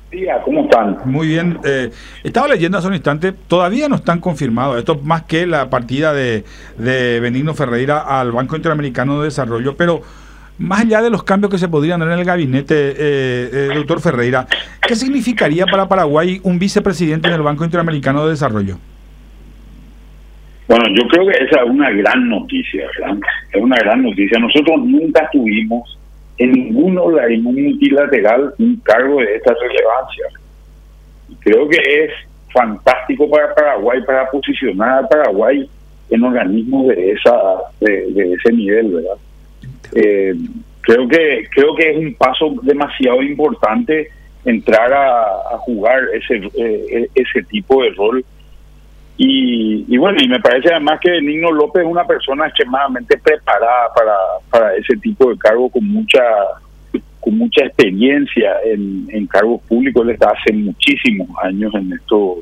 Días, ¿cómo están? Muy bien. Estaba leyendo hace un instante, todavía no están confirmados, esto más que la partida de Benigno Ferreira al Banco Interamericano de Desarrollo, pero más allá de los cambios que se podrían dar en el gabinete, doctor Ferreira, ¿qué significaría para Paraguay un vicepresidente en el Banco Interamericano de Desarrollo? Bueno, yo creo que esa es una gran noticia, ¿verdad? Es una gran noticia. Nosotros nunca tuvimos en ningún organismo multilateral un cargo de esta relevancia. Y creo que es fantástico para Paraguay, para posicionar a Paraguay en organismos de ese nivel, ¿verdad? Creo que es un paso demasiado importante entrar a jugar ese tipo de rol. Y bueno, y me parece además que Benigno López es una persona extremadamente preparada para ese tipo de cargo, con mucha experiencia en cargos públicos. Él está hace muchísimos años en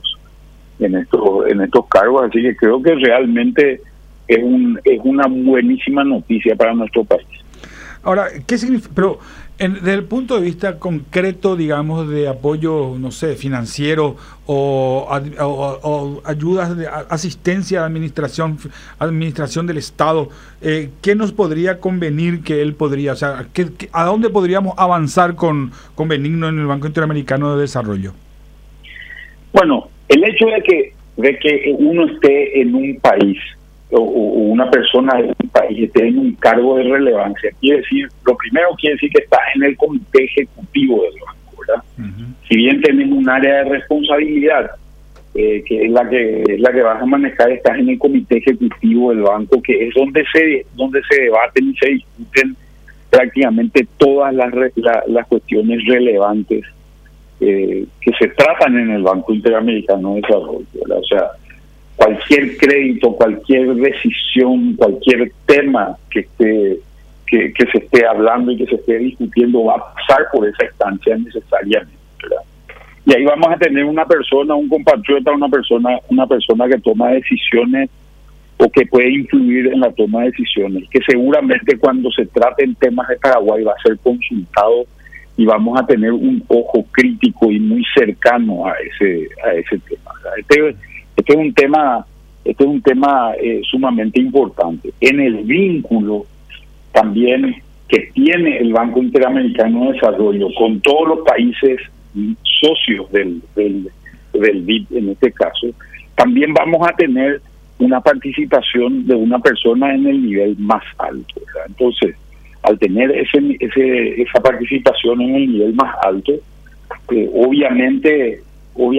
estos cargos, así que creo que realmente es una buenísima noticia para nuestro país. Ahora, ¿qué significa? Pero desde el punto de vista concreto, digamos, de apoyo, no sé, financiero o ayudas de asistencia de administración del Estado, ¿qué nos podría convenir que él podría, o sea, a dónde podríamos avanzar con Benigno en el Banco Interamericano de Desarrollo? Bueno, el hecho de que uno esté en un país o una persona de un país esté en un cargo de relevancia, lo primero quiere decir que está en el comité ejecutivo del banco, ¿verdad? Uh-huh. Si bien tenés un área de responsabilidad, que es la que vas a manejar, estás en el comité ejecutivo del banco, que es donde se debaten y se discuten prácticamente todas las cuestiones relevantes que se tratan en el Banco Interamericano de Desarrollo, ¿verdad? O sea, cualquier crédito, cualquier decisión, cualquier tema que se esté hablando y que se esté discutiendo va a pasar por esa instancia necesariamente, ¿verdad? Y ahí vamos a tener una persona, un compatriota, una persona que toma decisiones o que puede influir en la toma de decisiones, que seguramente cuando se traten temas de Paraguay va a ser consultado y vamos a tener un ojo crítico y muy cercano a ese tema, ¿verdad? Este es un tema sumamente importante. En el vínculo también que tiene el Banco Interamericano de Desarrollo con todos los países socios del BID, en este caso, también vamos a tener una participación de una persona en el nivel más alto, ¿verdad? Entonces, al tener esa participación en el nivel más alto, obviamente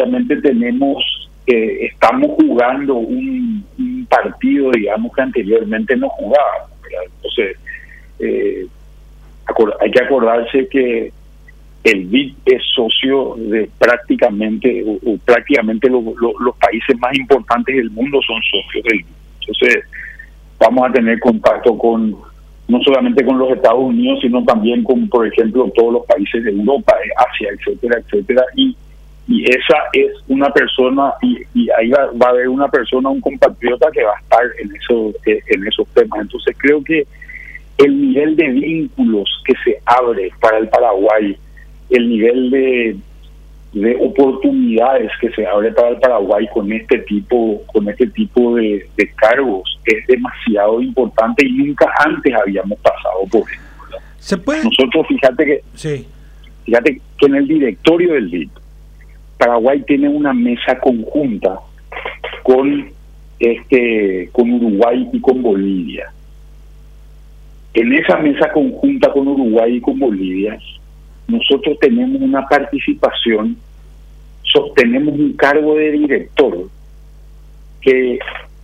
estamos jugando un partido, digamos, que anteriormente no jugábamos, ¿verdad? Entonces, hay que acordarse que el BID es socio de prácticamente los países más importantes del mundo son socios del BID. Entonces, vamos a tener contacto no solamente con los Estados Unidos, sino también con, por ejemplo, todos los países de Europa, de Asia, etcétera, etcétera, y esa es una persona, y ahí va a haber una persona, un compatriota que va a estar en esos temas. Entonces creo que el nivel de vínculos que se abre para el Paraguay, el nivel de oportunidades que se abre para el Paraguay con este tipo de cargos es demasiado importante y nunca antes habíamos pasado por eso, ¿verdad? ¿Se puede? Nosotros, fíjate que en el directorio del BID, Paraguay tiene una mesa conjunta con Uruguay y con Bolivia. En esa mesa conjunta con Uruguay y con Bolivia, nosotros tenemos una participación, sostenemos un cargo de director que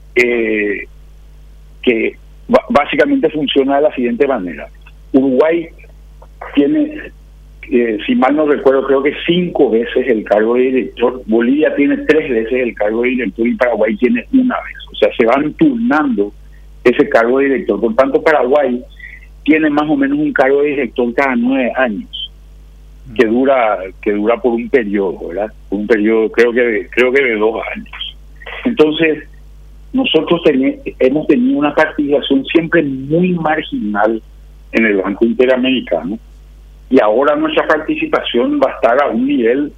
básicamente funciona de la siguiente manera. Uruguay tiene, si mal no recuerdo, creo que 5 veces el cargo de director. Bolivia tiene 3 veces el cargo de director y Paraguay tiene 1 vez. O sea, se van turnando ese cargo de director. Por tanto, Paraguay tiene más o menos un cargo de director cada 9 años, que dura por un periodo, ¿verdad? Un periodo creo que de 2 años. Entonces, nosotros hemos tenido una participación siempre muy marginal en el Banco Interamericano, y ahora nuestra participación va a estar a un nivel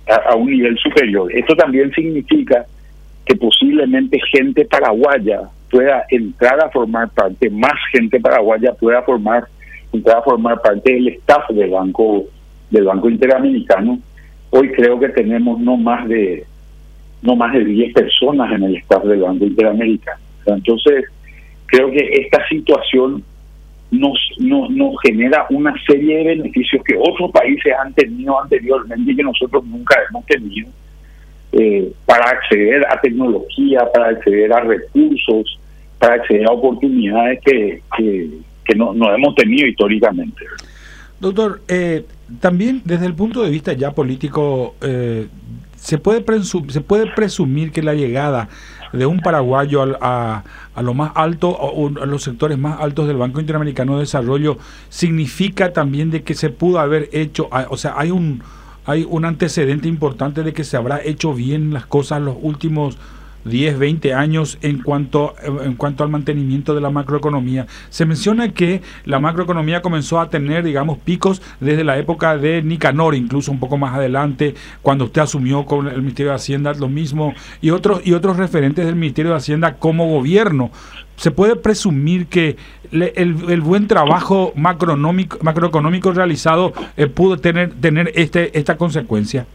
a un nivel superior. Esto también significa que posiblemente gente paraguaya pueda entrar a formar parte, más gente paraguaya pueda entrar a formar parte del staff del Banco Interamericano. Hoy creo que tenemos no más de 10 personas en el staff del Banco Interamericano. Entonces, creo que esta situación nos genera una serie de beneficios que otros países han tenido anteriormente y que nosotros nunca hemos tenido, para acceder a tecnología, para acceder a recursos, para acceder a oportunidades que no hemos tenido históricamente. Doctor, también desde el punto de vista ya político, se puede presumir que la llegada de un paraguayo a lo más alto, o a los sectores más altos del Banco Interamericano de Desarrollo, significa también de que se pudo haber hecho, o sea, hay un antecedente importante de que se habrá hecho bien las cosas los últimos 10, 20 años en cuanto al mantenimiento de la macroeconomía. Se menciona que la macroeconomía comenzó a tener, digamos, picos desde la época de Nicanor, incluso un poco más adelante, cuando usted asumió con el Ministerio de Hacienda, lo mismo, y otros referentes del Ministerio de Hacienda como gobierno. ¿Se puede presumir que el buen trabajo macroeconómico realizado pudo tener esta consecuencia?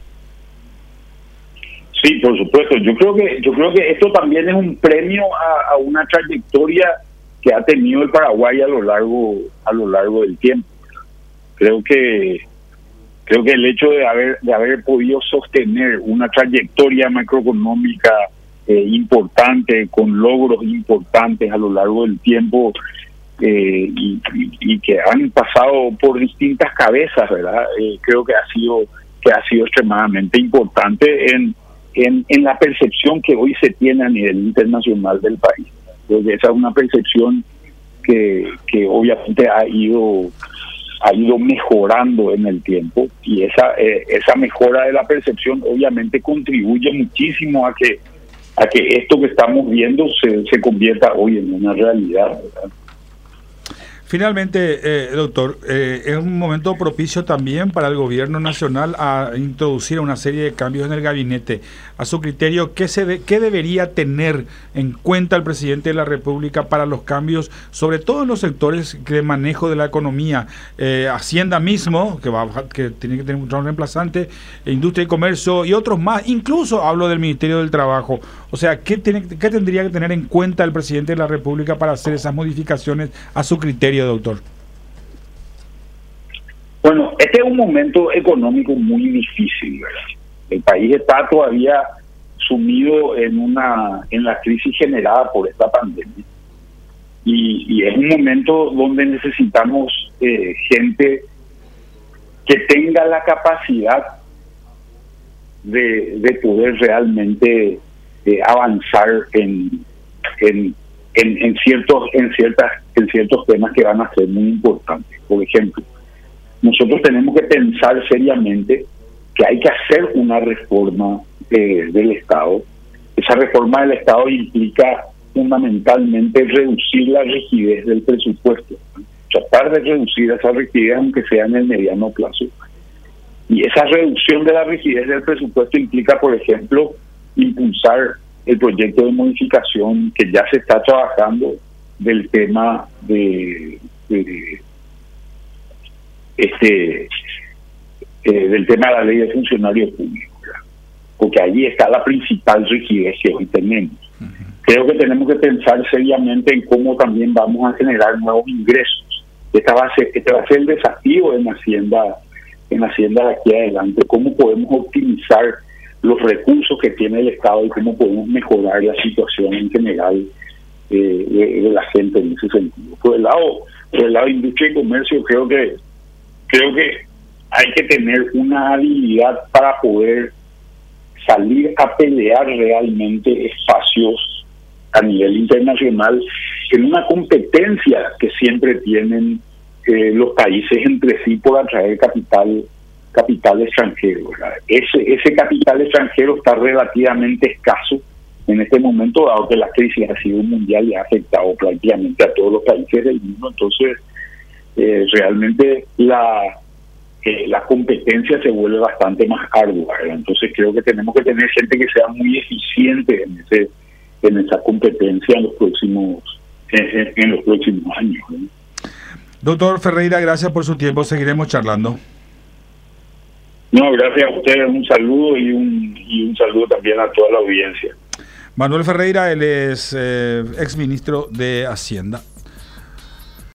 Sí, por supuesto. Yo creo que esto también es un premio a una trayectoria que ha tenido el Paraguay a lo largo del tiempo. Creo que el hecho de haber podido sostener una trayectoria macroeconómica importante, con logros importantes a lo largo del tiempo, y que han pasado por distintas cabezas, ¿verdad? Creo que ha sido extremadamente importante en la percepción que hoy se tiene a nivel internacional del país. Creo que esa es una percepción que obviamente ha ido mejorando en el tiempo, y esa mejora de la percepción obviamente contribuye muchísimo a que esto que estamos viendo se convierta hoy en una realidad, ¿verdad? Finalmente, doctor, es un momento propicio también para el gobierno nacional a introducir una serie de cambios en el gabinete. A su criterio, ¿qué debería tener en cuenta el presidente de la República para los cambios, sobre todo en los sectores de manejo de la economía? Hacienda mismo, que tiene que tener un rol reemplazante, Industria y Comercio y otros más, incluso hablo del Ministerio del Trabajo. O sea, ¿qué tendría que tener en cuenta el presidente de la República para hacer esas modificaciones a su criterio, doctor? Bueno, este es un momento económico muy difícil, ¿verdad? El país está todavía sumido en la crisis generada por esta pandemia, y es un momento donde necesitamos gente que tenga la capacidad de poder realmente avanzar en ciertos temas que van a ser muy importantes. Por ejemplo, nosotros tenemos que pensar seriamente que hay que hacer una reforma del Estado. Esa reforma del Estado implica fundamentalmente reducir la rigidez del presupuesto, tratar de reducir esa rigidez aunque sea en el mediano plazo. Y esa reducción de la rigidez del presupuesto implica, por ejemplo, impulsar el proyecto de modificación que ya se está trabajando del tema del tema de la ley de funcionarios públicos, ¿verdad? Porque allí está la principal rigidez que hoy tenemos. Creo que tenemos que pensar seriamente en cómo también vamos a generar nuevos ingresos. Este va a ser el desafío en Hacienda de aquí adelante, cómo podemos optimizar los recursos que tiene el Estado y cómo podemos mejorar la situación en general de la gente en ese sentido. Por el lado de industria y comercio, creo que hay que tener una habilidad para poder salir a pelear realmente espacios a nivel internacional en una competencia que siempre tienen los países entre sí por atraer capital extranjero, ¿verdad? Ese capital extranjero está relativamente escaso en este momento, dado que la crisis ha sido mundial y ha afectado prácticamente a todos los países del mundo. Entonces, realmente la competencia se vuelve bastante más ardua, ¿verdad? Entonces creo que tenemos que tener gente que sea muy eficiente en esa competencia en los próximos años, ¿verdad? Doctor Ferreira, gracias por su tiempo, seguiremos charlando. No, gracias a ustedes, un saludo y un saludo también a toda la audiencia. Manuel Ferreira, él es exministro de Hacienda.